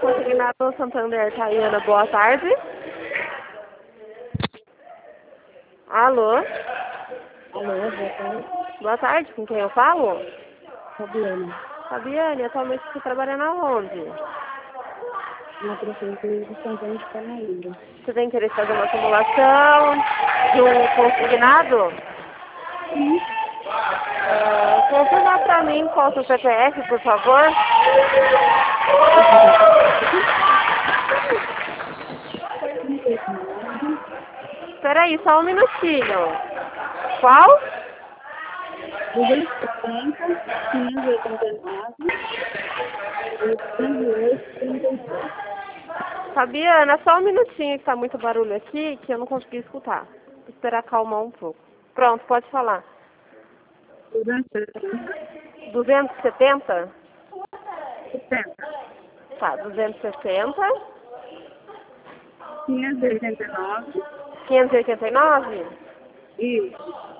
Consignado Santander, Tayana, boa tarde. Alô? Alô, boa tarde. Boa tarde, com quem eu falo? Fabiana, Fabiane, atualmente você trabalha na onde? na prefeitura de Santana de Parnaíba. Você tem interesse em fazer uma simulação de um consignado? Sim. Confirma pra mim qual é o seu CPF, por favor. Espera aí, só um minutinho. Qual? 270, 589, 808, 36. Fabiana, só um minutinho que tá muito barulho aqui, que eu não consegui escutar. Vou esperar acalmar um pouco. Pronto, pode falar. 270, 270? 70, Tá, 260. 589 589? e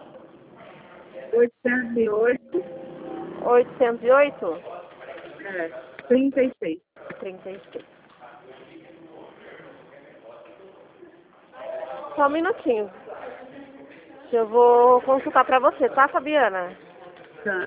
808, 808? 36. 36. Só um minutinho. Que eu vou consultar pra você, tá, Fabiana? Tá.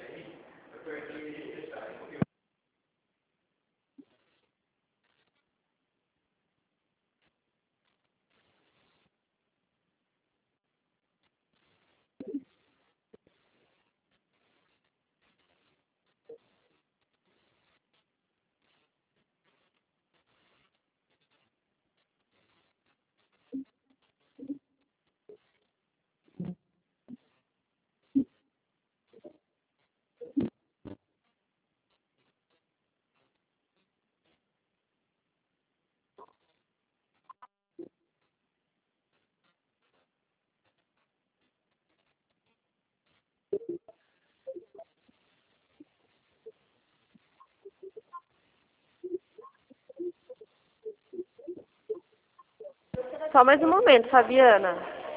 Só mais um momento, Fabiana.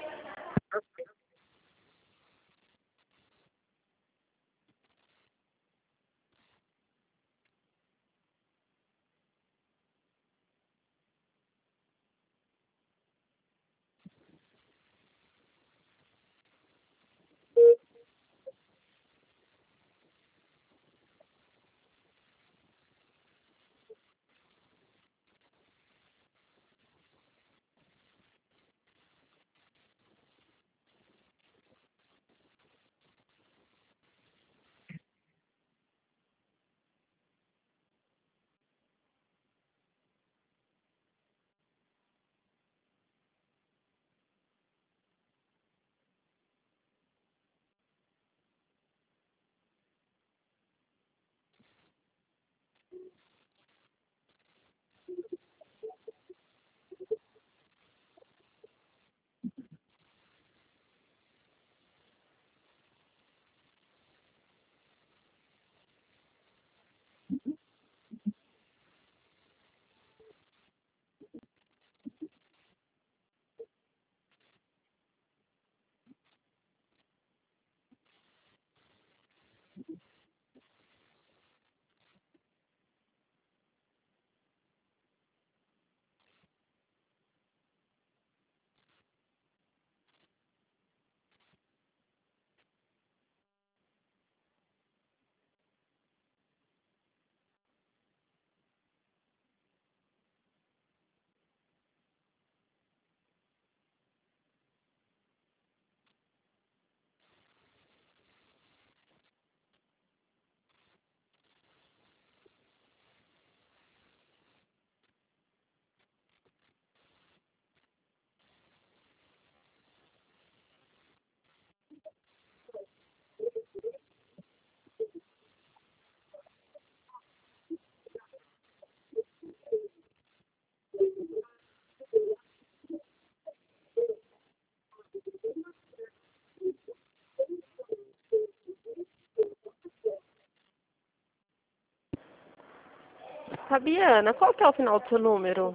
Fabiana, qual que é o final do seu número?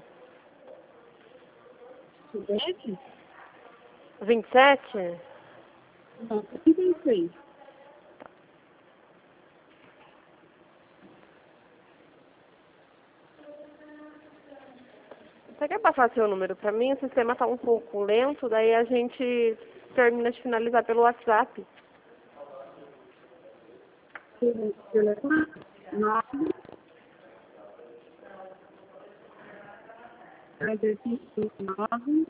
7? 27? Não, 36. você quer passar seu número pra mim? O sistema tá um pouco lento, daí a gente termina de finalizar pelo WhatsApp. Telefone 9 9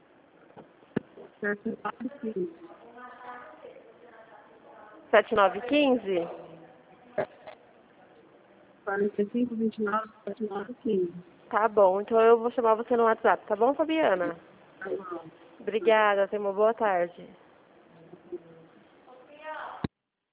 7915. 7915? 4529 7915. Tá bom, então eu vou chamar você no WhatsApp, tá bom, Fabiana? Tá bom. Obrigada, tenha uma boa tarde.